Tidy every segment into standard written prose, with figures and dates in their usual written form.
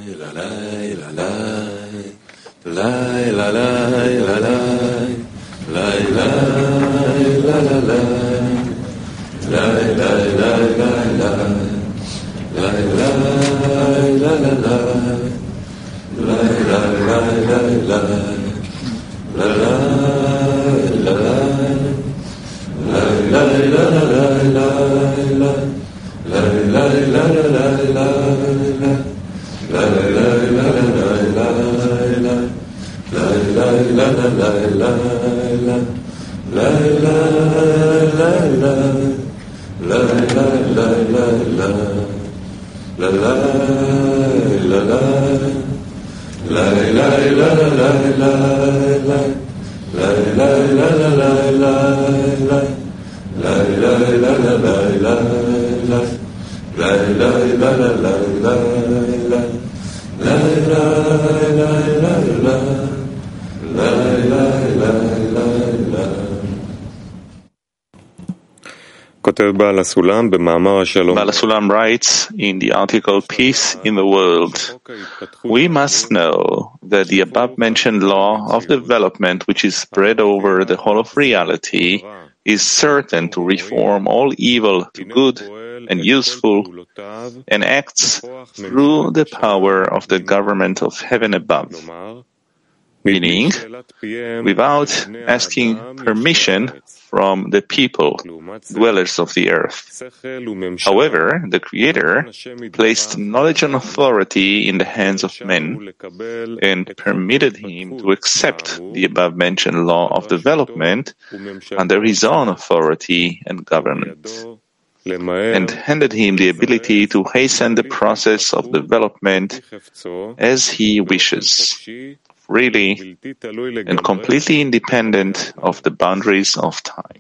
Baal HaSulam writes in the article Peace in the World, we must know that the above-mentioned law of development, which is spread over the whole of reality, is certain to reform all evil to good and useful, and acts through the power of the government of heaven above, meaning without asking permission from the people, dwellers of the earth. However, the Creator placed knowledge and authority in the hands of men and permitted him to accept the above-mentioned law of development under his own authority and governance, and handed him the ability to hasten the process of development as he wishes, freely and completely independent of the boundaries of time.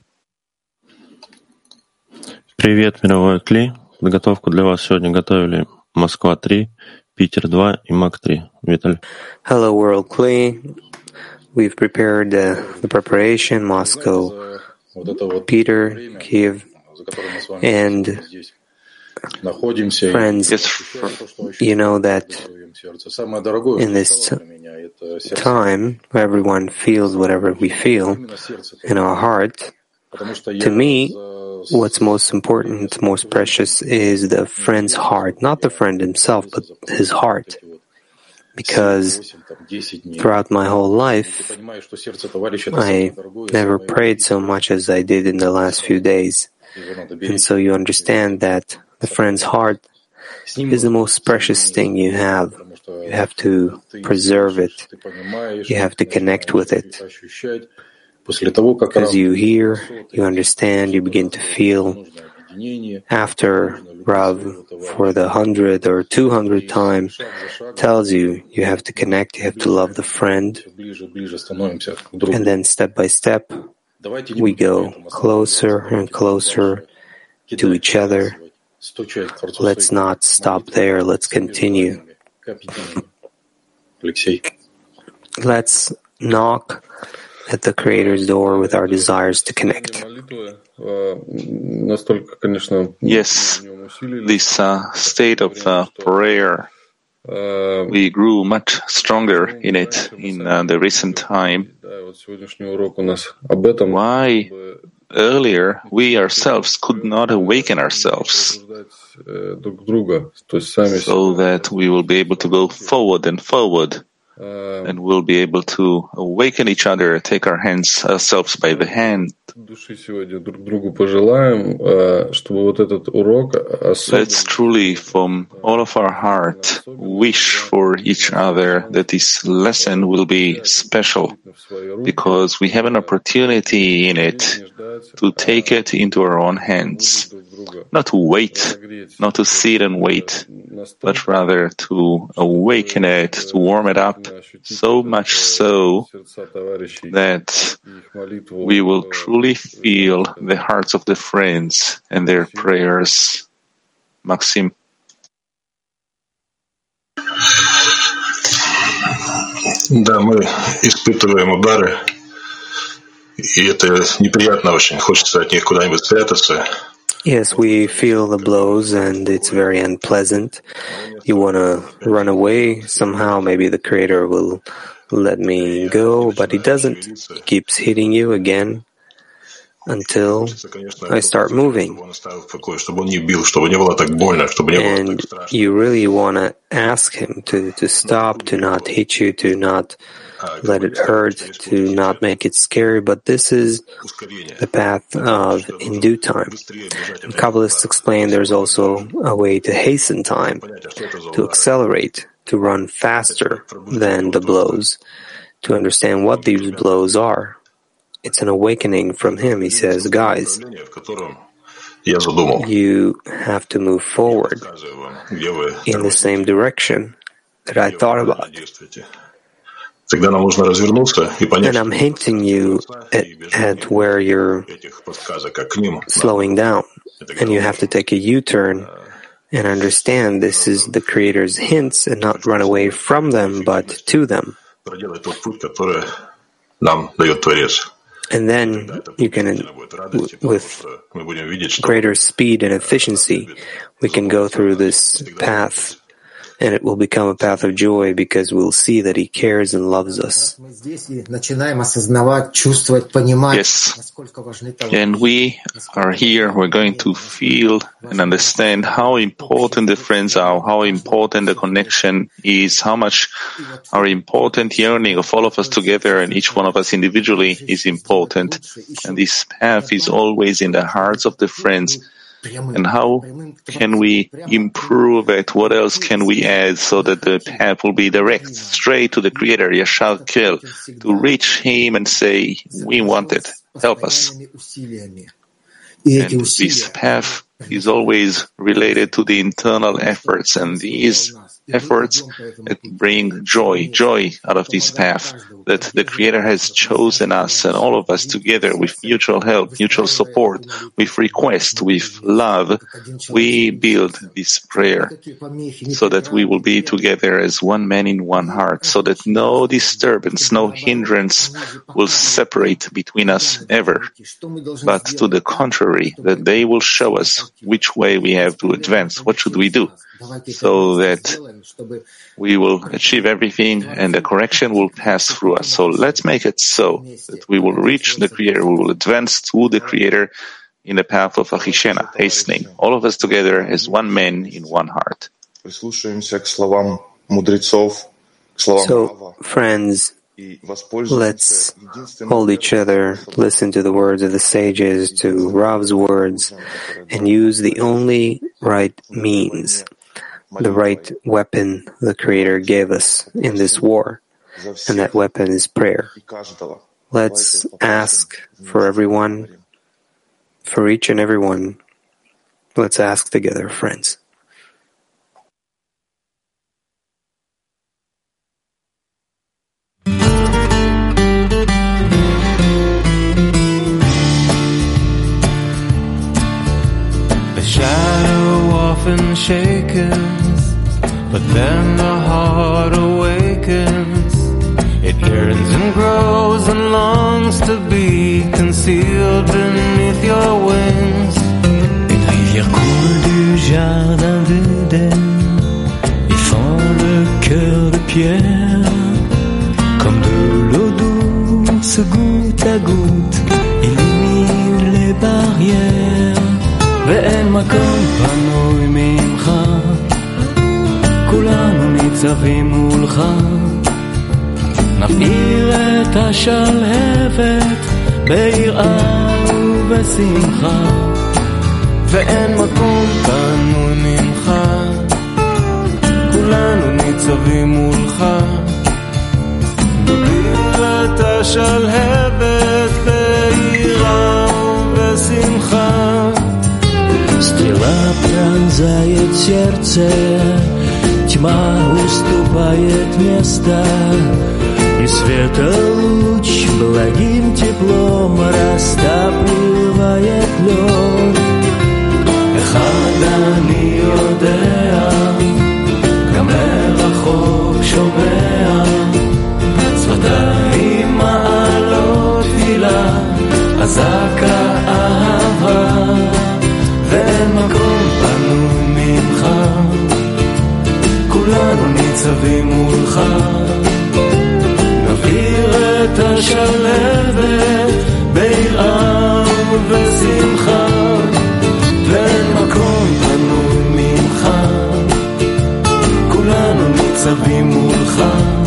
Привет, мировой Кли. Подготовку для вас сегодня готовили Москва-3, Питер-2 и Мак-3. Виталий. Hello, World Kli. We've prepared the preparation, Moscow, Peter, Kiev, and friends, you know that in this time, everyone feels whatever we feel in our heart. To me, what's most important, most precious is the friend's heart, not the friend himself, but his heart. Because throughout my whole life, I never prayed so much as I did in the last few days. And so you understand that the friend's heart is the most precious thing you have. You have to preserve it. You have to connect with it. Because you hear, you understand, you begin to feel. After Rav, for the 100th or 200th time, tells you you have to connect, you have to love the friend. And then step by step, we go closer and closer to each other. Let's not stop there. Let's continue. Let's knock at the Creator's door with our desires to connect. Yes, this state of prayer, we grew much stronger in it in the recent time. Why earlier we ourselves could not awaken ourselves so that we will be able to go forward and forward, and we'll be able to awaken each other, take ourselves by the hand. Let's truly, from all of our heart, wish for each other that this lesson will be special, because we have an opportunity in it to take it into our own hands, not to wait, not to sit and wait, but rather to awaken it, to warm it up, so much so that we will truly feel the hearts of the friends and their prayers. Maxim. Да, мы испытываем удары, и это неприятно очень. Хочется от них куда-нибудь спрятаться. Yes, we feel the blows and it's very unpleasant. You want to run away somehow. Maybe the Creator will let me go, but He doesn't. He keeps hitting you again until I start moving. And you really want to ask Him to stop, to not hit you, to not let it hurt, to not make it scary, but this is the path of in due time. And Kabbalists explain there's also a way to hasten time, to accelerate, to run faster than the blows, to understand what these blows are. It's an awakening from Him. He says, guys, you have to move forward in the same direction that I thought about. And I'm hinting you at where you're slowing down. And you have to take a U-turn and understand this is the Creator's hints and not run away from them, but to them. And then you can, with greater speed and efficiency, we can go through this path, and it will become a path of joy because we'll see that He cares and loves us. Yes. And we are here, we're going to feel and understand how important the friends are, how important the connection is, how much our important yearning of all of us together and each one of us individually is important. And this path is always in the hearts of the friends. And how can we improve it? What else can we add so that the path will be direct, straight to the Creator, Yashar Kel, to reach Him and say, we want it, help us. And this path is always related to the internal efforts, and these efforts that bring joy out of this path, that the Creator has chosen us and all of us together with mutual help, mutual support, with request, with love. We build this prayer so that we will be together as one man in one heart, so that no disturbance, no hindrance will separate between us ever, but to the contrary, that they will show us which way we have to advance, what should we do, so that we will achieve everything and the correction will pass through us. So let's make it so that we will reach the Creator, we will advance to the Creator in the path of Achishena, hastening, all of us together as one man in one heart. So, friends, let's hold each other, listen to the words of the sages, to Rav's words, and use the only right means, the right weapon the Creator gave us in this war, and that weapon is prayer. Let's ask for everyone, for each and every one. Let's ask together, friends. The shadow often shakens, but then the heart awakens. It yearns and grows and longs to be concealed beneath your wings. Une rivière coule du jardin d'Éden et fend le cœur de pierre. Comme de l'eau douce, goutte à goutte, illumine les barrières. ואין מקום פנוי ממך, כולנו ניצבים מולך. נבעיר את השלהבת ביראה ובשמחה, ואין מקום פנוי ממך, כולנו ניצבים מולך. נבעיר את השלהבת ביראה ובשמחה. Стрела пронзает сердце, тьма уступает место, и светолуч благим теплом растапливает лед. אחד אני יודע, גם מרחוק שומע, שפתיים מעלות תפילה, חזק האהבה. כולנו ניצבים מולך, נבעיר את השלהבת ביראה ובשמחה, ואין מקום פנוי ממך, כולנו ניצבים מולך,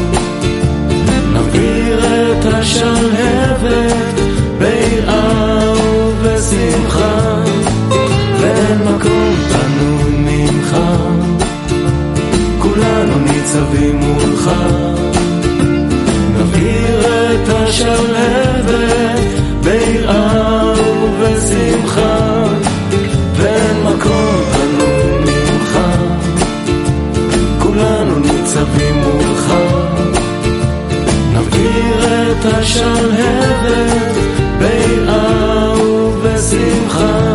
נבעיר את השלהבת ביראה ובשמחה, ואין מקום פנוי ממך, כולנו ניצבים מולך, נבעיר את השלהבת ביראה ובשמחה, ואין מקום פנוי ממך, כולנו ניצבים מולך, נבעיר את השלהבת ביראה ובשמחה.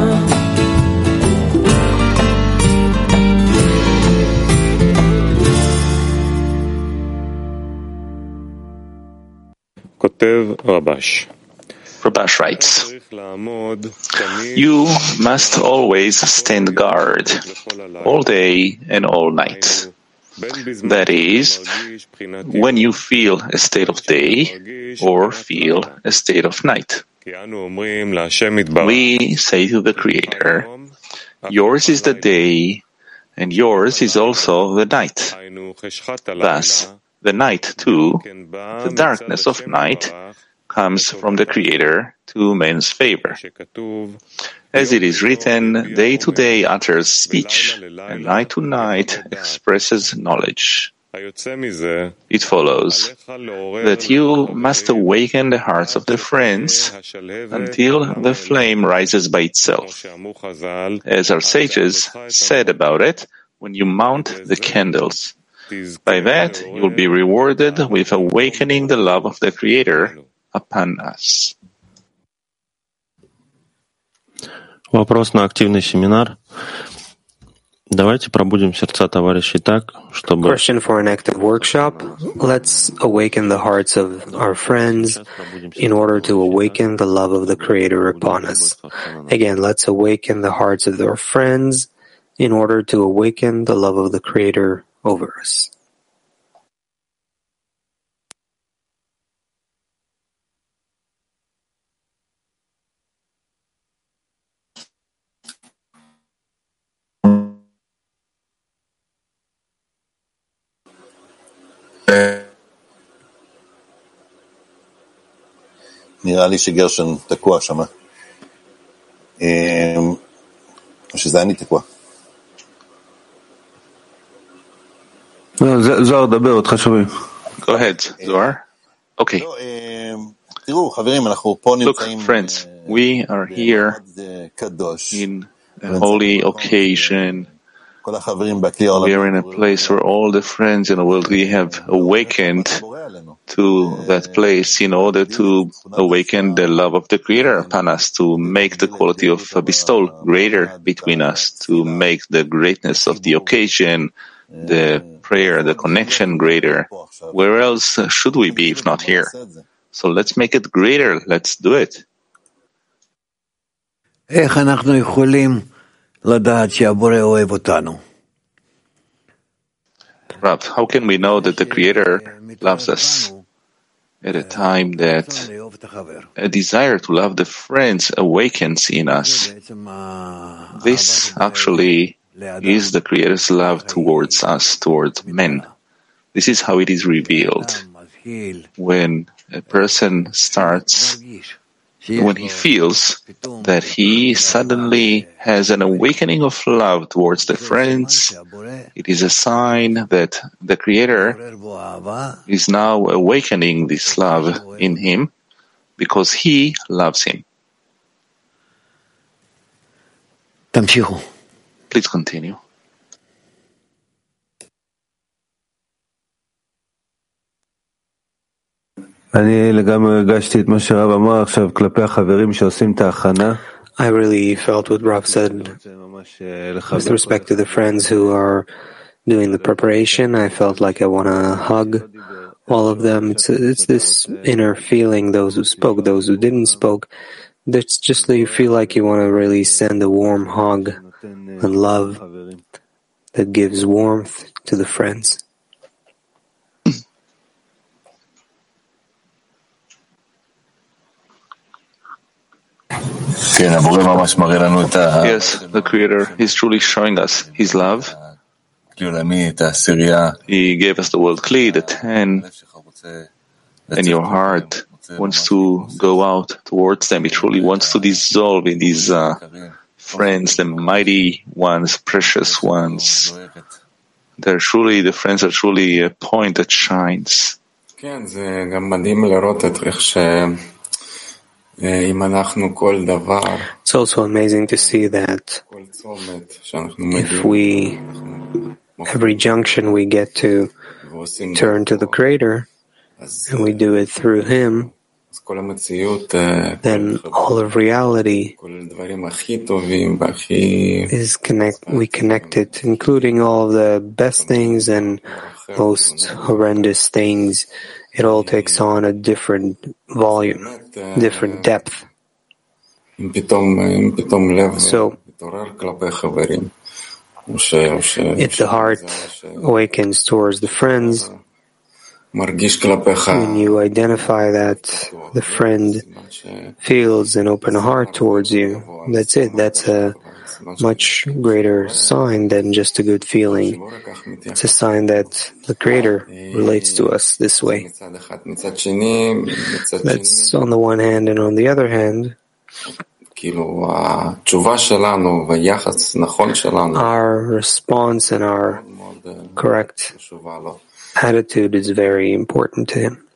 Rabash writes, you must always stand guard, all day and all night. That is, when you feel a state of day or feel a state of night. We say to the Creator, yours is the day and yours is also the night. Thus, the night too, the darkness of night, comes from the Creator to man's favor. As it is written, day to day utters speech, and night to night expresses knowledge. It follows that you must awaken the hearts of the friends until the flame rises by itself. As our sages said about it, when you mount the candles. By that, you will be rewarded with awakening the love of the Creator upon us. Вопрос на активный семинар. Давайте пробудим сердца товарищей так, чтобы... Question for an active workshop. Let's awaken the hearts of our friends in order to awaken the love of the Creator upon us. Again, let's awaken the hearts of our friends in order to awaken the love of the Creator over us. נראה לי שגרשון תקוע שם. או שזה אני תקוע. זוהר, דבר, אותך שומעים. Go ahead, Zohar. Okay. Look, friends, we are here in a holy occasion. We are in a place where all the friends in the world, we have awakened to that place in order to awaken the love of the Creator upon us, to make the quality of bestowal greater between us, to make the greatness of the occasion, the prayer, the connection greater. Where else should we be if not here? So let's make it greater. Let's do it. איך אנחנו יכולים לדעת שהבורא אוהב אותנו? Rav, how can we know that the Creator loves us at a time that a desire to love the friends awakens in us? This actually is the Creator's love towards us, towards men. This is how it is revealed. When a person starts, when he feels that he suddenly has an awakening of love towards the friends, it is a sign that the Creator is now awakening this love in him because he loves him. Please continue. I really felt what Rav said with respect to the friends who are doing the preparation. I felt like I want to hug all of them. It's this inner feeling, those who spoke, those who didn't spoke. That's just that you feel like you want to really send a warm hug and love that gives warmth to the friends. Yes, the Creator is truly showing us His love. He gave us the world Kli, the 10, and your heart wants to go out towards them. It truly wants to dissolve in these friends, the mighty ones, precious ones. The friends are truly a point that shines. It's also amazing to see that if every junction we get to turn to the Creator, and we do it through Him, then all of reality is we connect it, including all of the best things and most horrendous things. It all takes on a different volume, different depth. So, if the heart awakens towards the friends, when you identify that the friend feels an open heart towards you, that's it. That's a much greater sign than just a good feeling. It's a sign that the Creator relates to us this way. That's on the one hand, and on the other hand, our response and our correct attitude is very important to Him.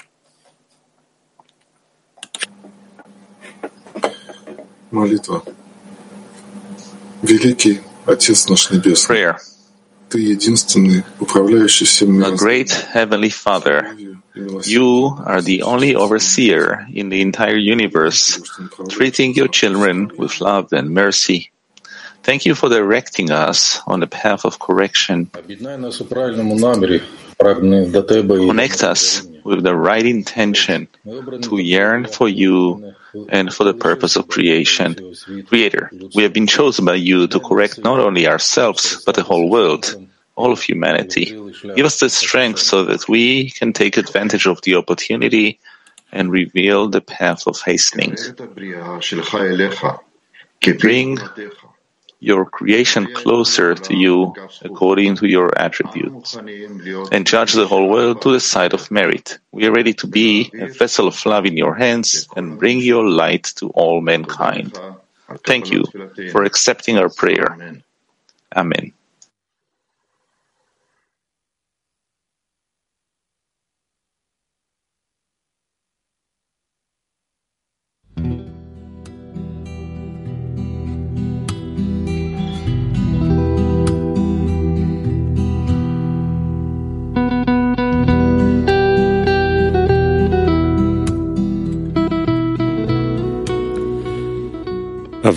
Prayer. The great Heavenly Father, You are the only overseer in the entire universe, treating Your children with love and mercy. Thank You for directing us on the path of correction. Connect us with the right intention to yearn for You and for the purpose of creation. Creator, we have been chosen by You to correct not only ourselves, but the whole world, all of humanity. Give us the strength so that we can take advantage of the opportunity and reveal the path of hastening. Bring Your creation closer to You according to Your attributes, and judge the whole world to the side of merit. We are ready to be a vessel of love in Your hands and bring Your light to all mankind. Thank You for accepting our prayer. Amen. Our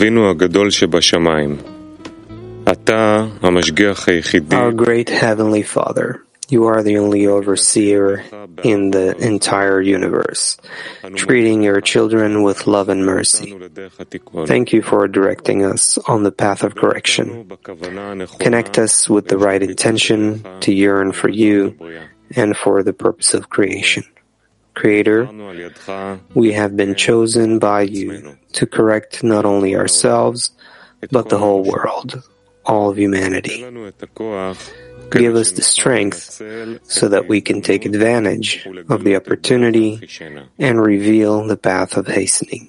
great Heavenly Father, You are the only overseer in the entire universe, treating Your children with love and mercy. Thank You for directing us on the path of correction. Connect us with the right intention to yearn for You and for the purpose of creation. Creator, we have been chosen by You to correct not only ourselves, but the whole world, all of humanity. Give us the strength so that we can take advantage of the opportunity and reveal the path of hastening.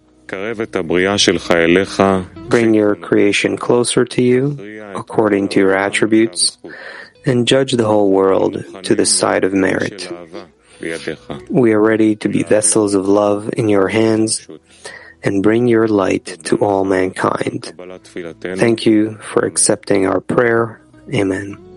Bring Your creation closer to You, according to Your attributes, and judge the whole world to the side of merit. We are ready to be vessels of love in Your hands and bring Your light to all mankind. Thank You for accepting our prayer. Amen.